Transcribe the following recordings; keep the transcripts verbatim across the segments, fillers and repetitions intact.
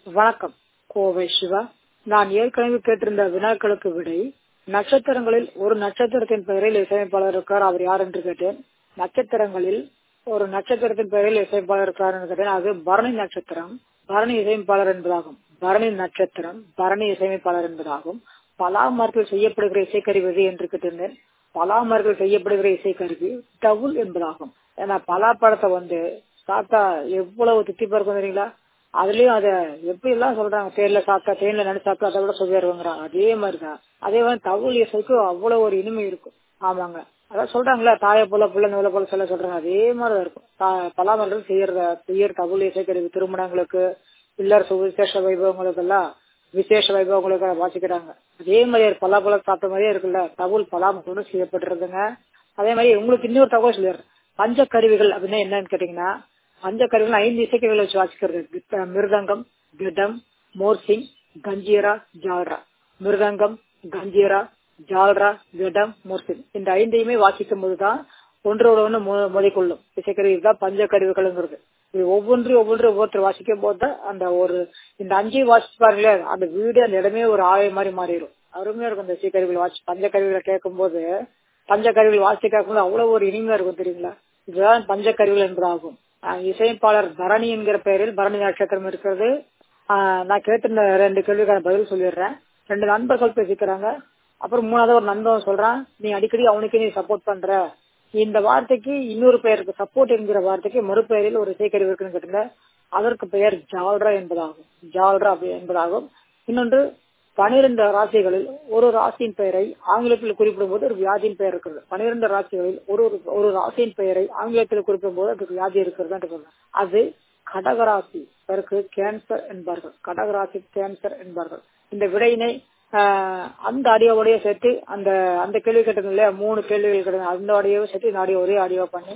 வணக்கம். கோவை சிவா. நான் ஏற்கனவே கேட்டிருந்த வினாக்களுக்கு விடை, நட்சத்திரங்களில் ஒரு நட்சத்திரத்தின் பெயரில் இசையமைப்பாளர் இருக்கார், அவர் யார் என்று கேட்டேன். நட்சத்திரங்களில் ஒரு நட்சத்திரத்தின் பெயரில் இசையமைப்பாளர் இருக்கார் என்று கேட்டேன். அது பரணி நட்சத்திரம். பரணி இசையமைப்பாளர் என்பதாகும். பரணி நட்சத்திரம் பரணி இசையமைப்பாளர் என்பதாகும். பலாமரத்தில் செய்யப்படுகிற இசைக்கருவி எது என்று கேட்டிருந்தேன். பலாமரத்தில் செய்யப்படுகிற இசைக்கருவி டவுல் என்பதாகும். ஏன்னா பலாப்பழத்தை வந்து சாப்பிட்டா எவ்வளவு தித்திப்பா இருக்கும் தெரியுங்களா? அதுலயும் அத எப்படி எல்லாம் சொல்றாங்க, தேன்ல சாப்பிட்டா தேன்ல நினைச்சு சாப்பிட்டா அதை விட சுவையாருங்கிறாங்க. அதே மாதிரிதான் அதே மாதிரி தவுள் இசைக்கு அவ்வளவு ஒரு இனிமை இருக்கும். ஆமாங்க, அதான் சொல்றாங்களா, தாயை போல புள்ள நூலை போல சொல்ல சொல்றாங்க. அதே மாதிரிதான் இருக்கும். பலாமரத்தில் செய்யற செய்யற தவுள் இசைக்கருவி திருமணங்களுக்கு, இல்லற விசேஷ வைபவங்களுக்கு எல்லாம் விசேஷ வைபவங்களுக்கு வாசிக்கிறாங்க. அதே மாதிரி பலா பழம் சாப்பிட்ட மாதிரியே இருக்குல்ல, தவுள் பலாமரத்தோடு செய்யப்பட்டிருக்குங்க. அதே மாதிரி உங்களுக்கு இன்னொரு தகவல் சொல்லிடுறேன். பஞ்ச கருவிகள் அப்படின்னா என்னன்னு கேட்டீங்கன்னா, பஞ்ச கருவிகள் ஐந்து இசைக்கருவிகளை வச்சு வாசிக்கிறது. மிருதங்கம், கிடம், மோர்சிங், கஞ்சீரா, ஜால்ரா. மிருதங்கம், கஞ்சீரா, ஜால்ரா, கிடம், மோர்சிங் இந்த ஐந்தையுமே வாசிக்கும் போதுதான் ஒன்றோட ஒன்று மோதிக்கொள்ளும் இசைக்கருவி தான் பஞ்ச கருவிகள்ங்கிறது. இது ஒவ்வொன்றையும் ஒவ்வொன்று ஒவ்வொருத்தர் வாசிக்கும் போது அந்த ஒரு இந்த அஞ்சை வாசிச்சு பாருங்களே, அந்த வீடு அந்த இடமே ஒரு ஆவை மாதிரி மாறிடும். அருமையா இருக்கும். இந்த இசைக்கருவிகள் வாசி பஞ்ச கருவிகளை கேட்கும் போது, பஞ்ச கருவிகள் வாசி கேட்கும் போது அவ்வளவு ஒரு இனிமையா இருக்கும் தெரியுங்களா. இதுதான் பஞ்ச கருவிகள் என்பதாகும். இசையமைப்பாளர் பரணி என்கிற பெயரில் பரணி நட்சத்திரம் இருக்கிறது. ஆஹ் நான் கேட்டிருந்த ரெண்டு கேள்விக்கான பதில் சொல்லிடுறேன். ரெண்டு நண்பர்கள் பேசிக்கிறாங்க. அப்புறம் மூணாவது ஒரு நண்பன் சொல்றான், நீ அடிக்கடி அவனுக்கு நீ சப்போர்ட் பண்ற. இந்த வார்த்தைக்கு இன்னொரு பெயர் இருக்கு. சப்போர்ட் என்கிற வார்த்தைக்கு மறுபெயரில் ஒரு இசைக்கருவி இருக்குன்னு கேட்டுங்க. அதற்கு பெயர் ஜால்ரா என்பதாகும். ஜால்ரா என்பதாகும். இன்னொன்று, பனிரெண்டு ராசிகளில் ஒரு ராசியின் பெயரை ஆங்கிலத்தில் குறிப்பிடும் போது ஒரு வியாதியின் பெயர் இருக்கிறது. பனிரெண்டு ராசிகளில் ஒரு ஒரு ராசியின் பெயரை ஆங்கிலத்தில் குறிப்பிடும் போது அதுக்கு வியாதி இருக்கிறது. அது கடகராசி. அதற்கு கேன்சர் என்பார்கள். கடகராசி கேன்சர் என்பார்கள். இந்த விடையினை ஆஹ் அந்த ஆடியோவோடய சேர்த்து அந்த அந்த கேள்வி கேட்டது இல்லையா, மூணு கேள்விகள் கிடையாது, அந்த ஆடியோவை சேர்த்து இந்த ஆடியோ ஒரே ஆடியோ பண்ணி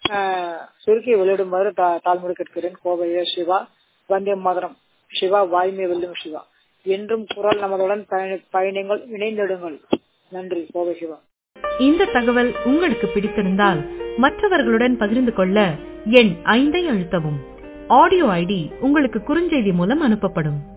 ஆஹ் சுருக்கி வெளியிடுமாறு தாழ்முறை கேட்கிறேன். கோவையே சிவா. வந்தே மாதரம். சிவா. வாய்மை வெல்லும் சிவா. என்றும் குரல் நமதுடன் பயணிங்கள், இணைந்திடுங்கள். நன்றி. கோவை சிவா. இந்த தகவல் உங்களுக்கு பிடித்திருந்தால் மற்றவர்களுடன் பகிர்ந்து கொள்ள எண் ஐந்தை அழுத்தவும். ஆடியோ ஐடி உங்களுக்கு குறுஞ்செய்தி மூலம் அனுப்பப்படும்.